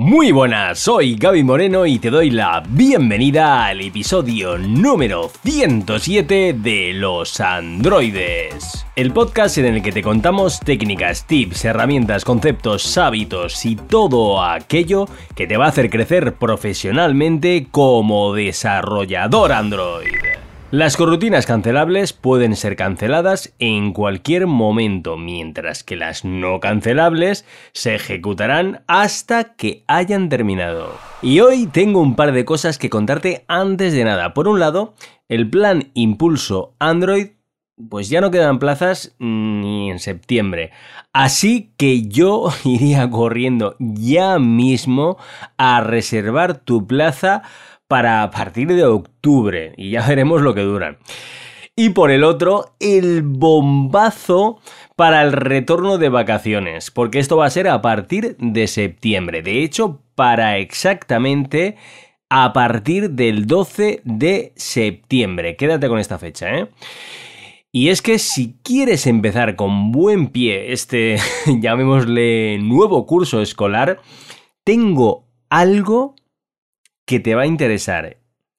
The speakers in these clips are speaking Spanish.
Muy buenas, soy Gaby Moreno y te doy la bienvenida al episodio número 107 de Los Androides. El podcast en el que te contamos técnicas, tips, herramientas, conceptos, hábitos y todo aquello que te va a hacer crecer profesionalmente como desarrollador Android. Las corrutinas cancelables pueden ser canceladas en cualquier momento, mientras que las no cancelables se ejecutarán hasta que hayan terminado. Y hoy tengo un par de cosas que contarte antes de nada. Por un lado, el plan Impulso Android, pues ya no quedan plazas ni en septiembre. Así que yo iría corriendo ya mismo a reservar tu plaza para a partir de octubre, y ya veremos lo que duran. Y por el otro, el bombazo para el retorno de vacaciones, porque esto va a ser a partir de septiembre. De hecho, para exactamente a partir del 12 de septiembre. Quédate con esta fecha, ¿eh? Y es que si quieres empezar con buen pie este, llamémosle, nuevo curso escolar, tengo algo que te va a interesar.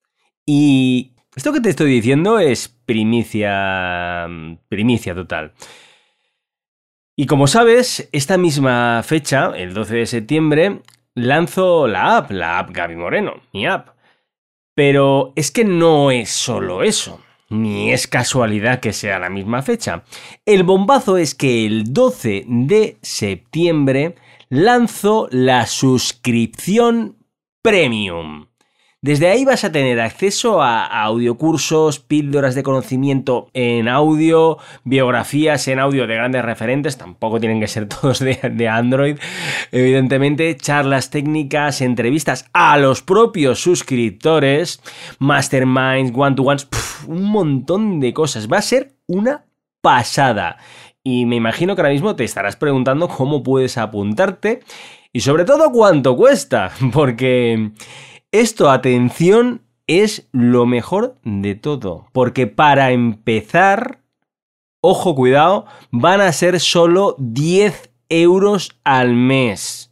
Y esto que te estoy diciendo es primicia total. Y como sabes, esta misma fecha, el 12 de septiembre, lanzo la app Gaby Moreno, mi app. Pero es que no es solo eso, ni es casualidad que sea la misma fecha. El bombazo es que el 12 de septiembre lanzo la suscripción Premium. Desde ahí vas a tener acceso a audiocursos, píldoras de conocimiento en audio, biografías en audio de grandes referentes, tampoco tienen que ser todos de Android, evidentemente, charlas técnicas, entrevistas a los propios suscriptores, masterminds, one-to-ones, un montón de cosas. Va a ser una pasada. Y me imagino que ahora mismo te estarás preguntando cómo puedes apuntarte y sobre todo cuánto cuesta, porque esto, atención, es lo mejor de todo. Porque para empezar, ojo, cuidado, van a ser solo 10 euros al mes.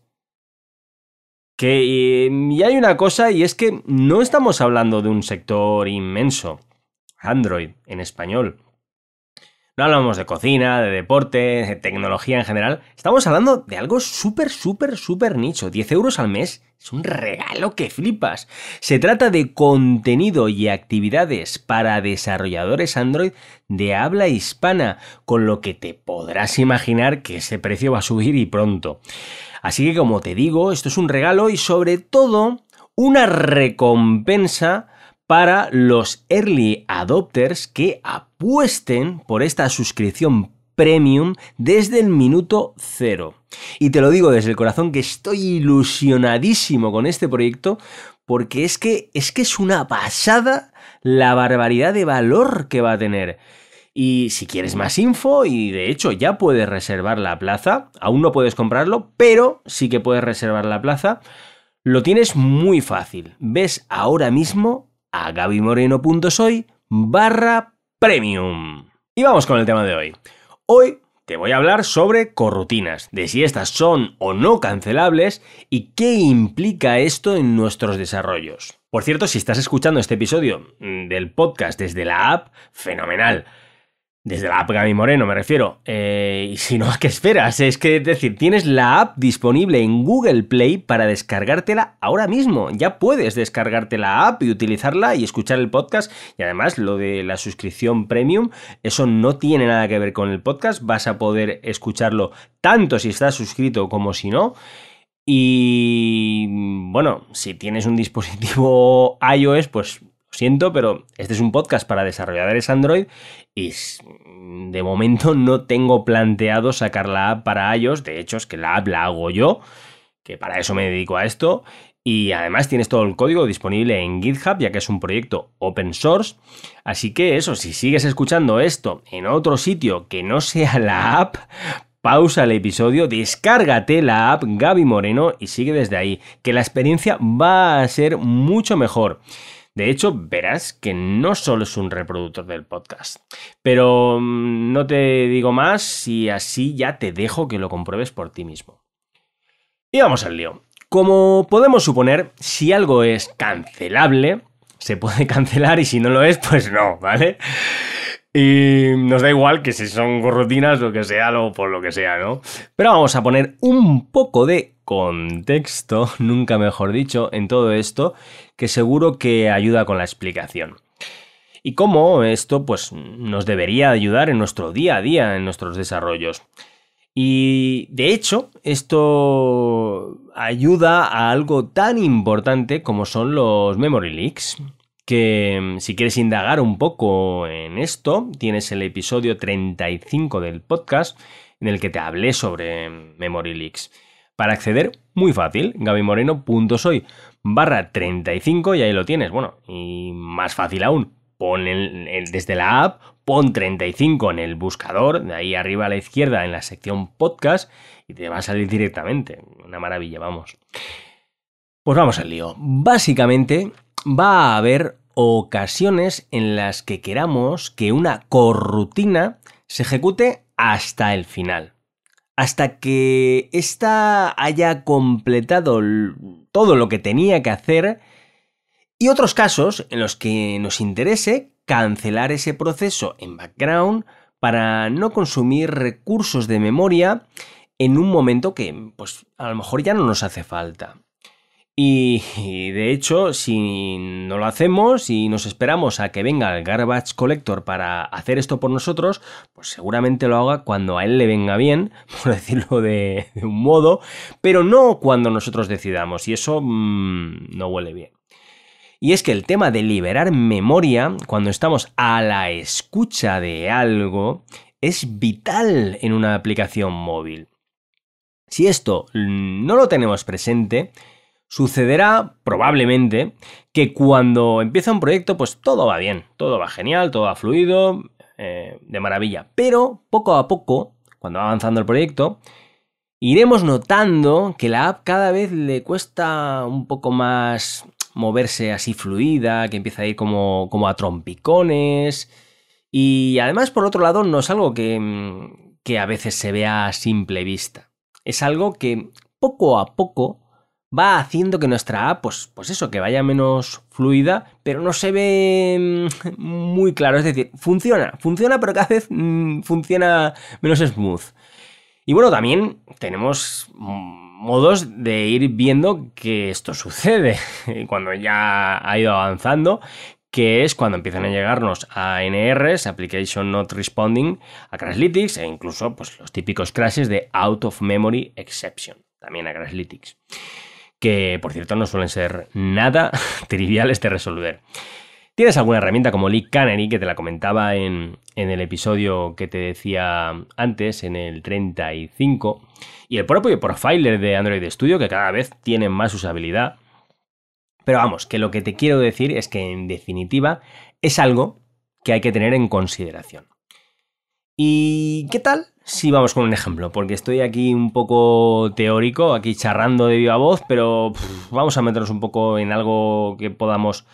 Y hay una cosa, y es que no estamos hablando de un sector inmenso. Android, en español. No hablamos de cocina, de deporte, de tecnología en general. Estamos hablando de algo súper nicho. 10 euros al mes es un regalo que flipas. Se trata de contenido y actividades para desarrolladores Android de habla hispana, con lo que te podrás imaginar que ese precio va a subir y pronto. Así que, como te digo, esto es un regalo y sobre todo una recompensa para los early adopters que apuesten por esta suscripción premium desde el minuto cero. Y te lo digo desde el corazón que estoy ilusionadísimo con este proyecto porque es que es una pasada la barbaridad de valor que va a tener. Y si quieres más info, y de hecho ya puedes reservar la plaza, aún no puedes comprarlo, pero sí que puedes reservar la plaza, lo tienes muy fácil. Ves ahora mismo a gabymoreno.soy/premium. Y vamos con el tema de hoy. Hoy te voy a hablar sobre corrutinas, de si estas son o no cancelables y qué implica esto en nuestros desarrollos. Por cierto, si estás escuchando este episodio del podcast desde la app, fenomenal. Desde la app Gaby Moreno me refiero. Y si no, ¿a qué esperas? Es decir, tienes la app disponible en Google Play para descargártela ahora mismo. Ya puedes descargarte la app y utilizarla y escuchar el podcast. Y además, lo de la suscripción premium, eso no tiene nada que ver con el podcast. Vas a poder escucharlo tanto si estás suscrito como si no. Y bueno, si tienes un dispositivo iOS, pues siento, pero este es un podcast para desarrolladores Android y de momento no tengo planteado sacar la app para iOS. De hecho, es que la app la hago yo, que para eso me dedico a esto. Y además tienes todo el código disponible en GitHub, ya que es un proyecto open source. Así que eso, si sigues escuchando esto en otro sitio que no sea la app, pausa el episodio, descárgate la app Gaby Moreno y sigue desde ahí, que la experiencia va a ser mucho mejor. De hecho, verás que no solo es un reproductor del podcast. Pero no te digo más y así ya te dejo que lo compruebes por ti mismo. Y vamos al lío. como podemos suponer, si algo es cancelable, se puede cancelar y si no lo es, pues no, ¿vale? Y nos da igual que si son corrutinas o que sea, o por lo que sea, ¿no? Pero vamos a poner un poco de contexto, nunca mejor dicho, en todo esto, que seguro que ayuda con la explicación. Y cómo esto, pues, nos debería ayudar en nuestro día a día, en nuestros desarrollos. Y, de hecho, esto ayuda a algo tan importante como son los memory leaks. Que si quieres indagar un poco en esto, tienes el episodio 35 del podcast en el que te hablé sobre memory leaks. Para acceder, muy fácil, gabymoreno.soy/35 y ahí lo tienes. Bueno, y más fácil aún, pon desde la app, pon 35 en el buscador, de ahí arriba a la izquierda en la sección podcast y te va a salir directamente. Una maravilla, vamos. Pues vamos al lío. Básicamente va a haber ocasiones en las que queramos que una corrutina se ejecute hasta el final. Hasta que ésta haya completado todo lo que tenía que hacer, y otros casos en los que nos interese cancelar ese proceso en background para no consumir recursos de memoria en un momento que, pues, a lo mejor ya no nos hace falta. Y de hecho, si no lo hacemos y nos esperamos a que venga el Garbage Collector para hacer esto por nosotros, pues seguramente lo haga cuando a él le venga bien, por decirlo de un modo, pero no cuando nosotros decidamos, y eso no huele bien. Y es que el tema de liberar memoria cuando estamos a la escucha de algo es vital en una aplicación móvil. Si esto no lo tenemos presente, sucederá probablemente que cuando empieza un proyecto pues todo va bien, todo va genial, todo va fluido, de maravilla. Pero poco a poco, cuando va avanzando el proyecto, iremos notando que la app cada vez le cuesta un poco más moverse así fluida, que empieza a ir como a trompicones. Y además, por otro lado, no es algo que a veces se vea a simple vista. Es algo que poco a poco va haciendo que nuestra app, pues eso, que vaya menos fluida, pero no se ve muy claro. Es decir, funciona, pero cada vez funciona menos smooth. Y bueno, también tenemos modos de ir viendo que esto sucede cuando ya ha ido avanzando, que es cuando empiezan a llegarnos ANRs, Application Not Responding, a Crashlytics e incluso pues, los típicos crashes de Out of Memory Exception, también a Crashlytics, que por cierto no suelen ser nada triviales de resolver. Tienes alguna herramienta como Leak Canary, que te la comentaba en el episodio que te decía antes, en el 35, y el propio Profiler de Android Studio, que cada vez tiene más usabilidad. Pero vamos, que lo que te quiero decir es que en definitiva es algo que hay que tener en consideración. ¿Y qué tal si vamos con un ejemplo? Porque estoy aquí un poco teórico, aquí charrando de viva voz, pero vamos a meternos un poco en algo que podamos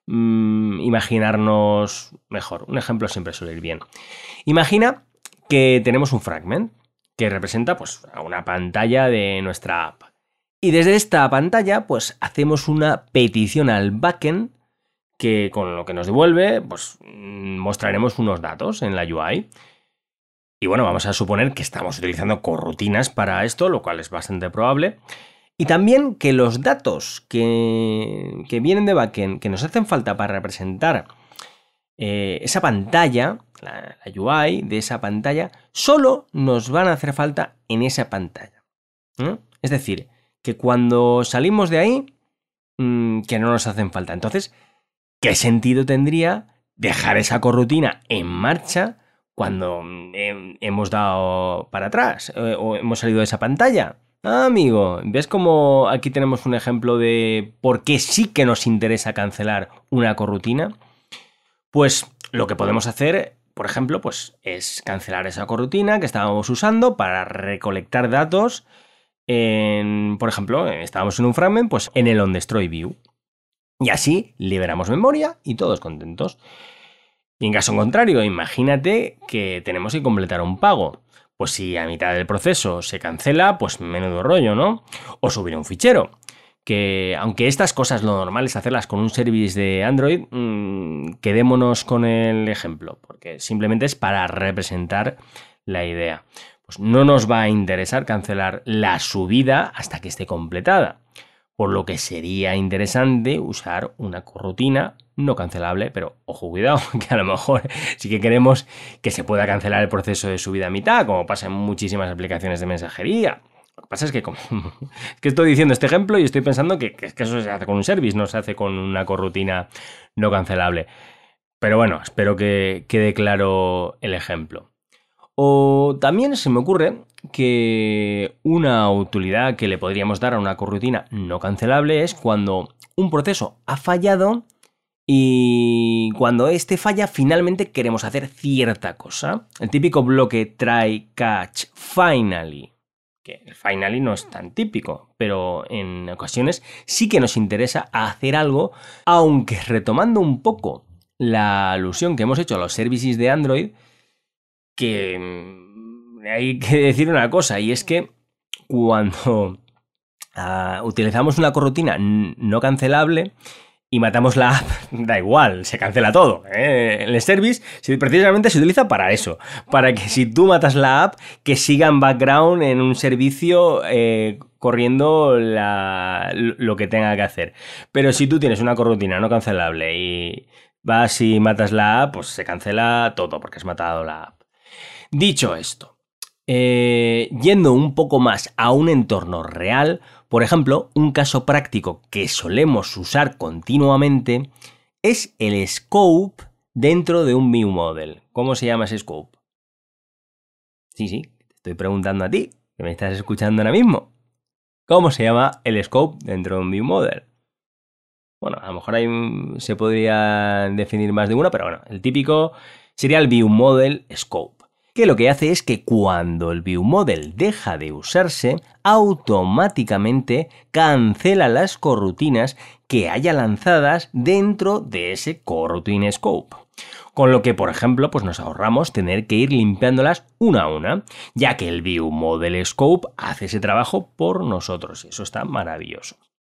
imaginarnos mejor. Un ejemplo siempre suele ir bien. Imagina que tenemos un fragment que representa pues, una pantalla de nuestra app. Y desde esta pantalla pues, hacemos una petición al backend que con lo que nos devuelve pues, mostraremos unos datos en la UI. Y bueno, vamos a suponer que estamos utilizando corrutinas para esto, lo cual es bastante probable. Y también que los datos que vienen de backend, que nos hacen falta para representar esa pantalla, la UI de esa pantalla, solo nos van a hacer falta en esa pantalla. Es decir, que cuando salimos de ahí, que no nos hacen falta. Entonces, ¿qué sentido tendría dejar esa corrutina en marcha cuando hemos dado para atrás o hemos salido de esa pantalla? Amigo, ¿ves cómo aquí tenemos un ejemplo de por qué sí que nos interesa cancelar una corrutina? Pues lo que podemos hacer, por ejemplo, pues es cancelar esa corrutina que estábamos usando para recolectar datos. Por ejemplo, estábamos en un fragment, pues en el onDestroyView. Y así liberamos memoria y todos contentos. Y en caso contrario, imagínate que tenemos que completar un pago. Pues si a mitad del proceso se cancela, pues menudo rollo, ¿no? O subir un fichero. Que aunque estas cosas lo normal es hacerlas con un service de Android, quedémonos con el ejemplo, porque simplemente es para representar la idea. Pues no nos va a interesar cancelar la subida hasta que esté completada, por lo que sería interesante usar una corrutina no cancelable, pero ojo, cuidado, que a lo mejor sí que queremos que se pueda cancelar el proceso de subida a mitad, como pasa en muchísimas aplicaciones de mensajería. Lo que pasa es que que estoy diciendo este ejemplo y estoy pensando que eso se hace con un service, no se hace con una corrutina no cancelable. Pero bueno, espero que quede claro el ejemplo. O también se me ocurre que una utilidad que le podríamos dar a una corrutina no cancelable es cuando un proceso ha fallado y cuando este falla finalmente queremos hacer cierta cosa. El típico bloque try, catch, finally. Que el finally no es tan típico, pero en ocasiones sí que nos interesa hacer algo, aunque retomando un poco la alusión que hemos hecho a los services de Android, que hay que decir una cosa, y es que cuando utilizamos una corrutina no cancelable y matamos la app, da igual, se cancela todo. El service precisamente se utiliza para eso, para que si tú matas la app, que siga en background en un servicio corriendo lo que tenga que hacer. Pero si tú tienes una corrutina no cancelable y vas y matas la app, pues se cancela todo porque has matado la app. Dicho esto, yendo un poco más a un entorno real, por ejemplo, un caso práctico que solemos usar continuamente es el scope dentro de un viewModel. ¿Cómo se llama ese scope? Sí, te estoy preguntando a ti, que me estás escuchando ahora mismo. ¿Cómo se llama el scope dentro de un viewModel? Bueno, a lo mejor ahí se podría definir más de una, pero bueno, el típico sería el viewModel scope, que lo que hace es que cuando el viewModel deja de usarse, automáticamente cancela las corrutinas que haya lanzadas dentro de ese coroutine scope. Con lo que, por ejemplo, pues nos ahorramos tener que ir limpiándolas una a una, ya que el viewModel scope hace ese trabajo por nosotros. Eso está maravilloso.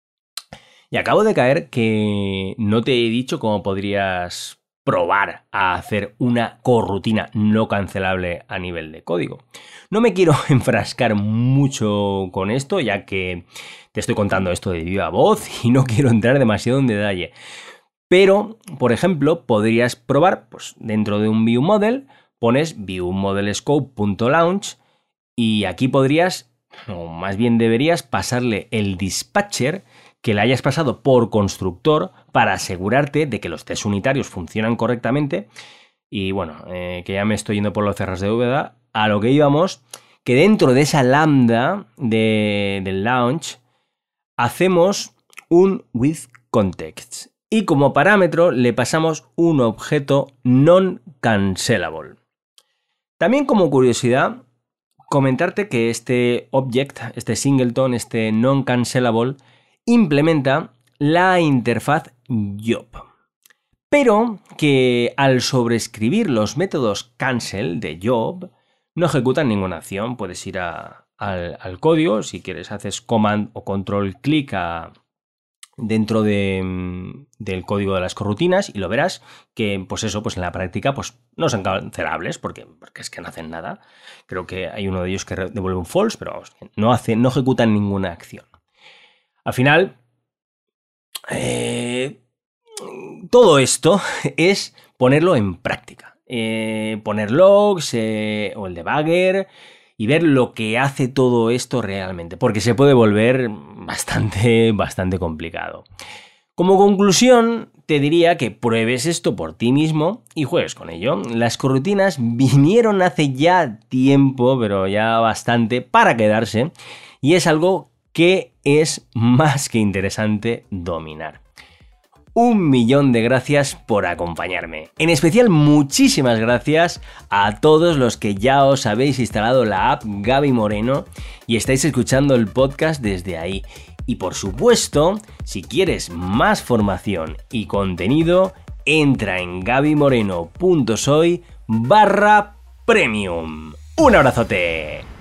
Y acabo de caer que no te he dicho cómo podrías probar a hacer una corrutina no cancelable a nivel de código. No me quiero enfrascar mucho con esto, ya que te estoy contando esto de viva voz y no quiero entrar demasiado en detalle. Pero, por ejemplo, podrías probar, pues dentro de un viewModel, pones viewModelScope.launch y aquí podrías, o más bien deberías, pasarle el dispatcher que le hayas pasado por constructor para asegurarte de que los tests unitarios funcionan correctamente. Y bueno, que ya me estoy yendo por los cerros de Úbeda, a lo que íbamos, que dentro de esa lambda del launch hacemos un withContext y como parámetro le pasamos un objeto non-cancelable. También como curiosidad, comentarte que este object, este singleton, este non-cancelable, implementa la interfaz job, pero que al sobreescribir los métodos cancel de job no ejecutan ninguna acción. Puedes ir al código, si quieres haces command o control clic dentro del código de las corrutinas y lo verás que pues eso, pues en la práctica pues no son cancelables porque es que no hacen nada. Creo que hay uno de ellos que devuelve un false, pero no ejecutan ninguna acción. Al final, todo esto es ponerlo en práctica. Poner logs o el debugger y ver lo que hace todo esto realmente, porque se puede volver bastante complicado. Como conclusión, te diría que pruebes esto por ti mismo y juegues con ello. Las corrutinas vinieron hace ya tiempo, pero ya bastante, para quedarse, y es algo que es más que interesante dominar. 1.000.000 de gracias por acompañarme. En especial, muchísimas gracias a todos los que ya os habéis instalado la app Gaby Moreno y estáis escuchando el podcast desde ahí. Y por supuesto, si quieres más formación y contenido, entra en gabymoreno.soy/premium. Un abrazote.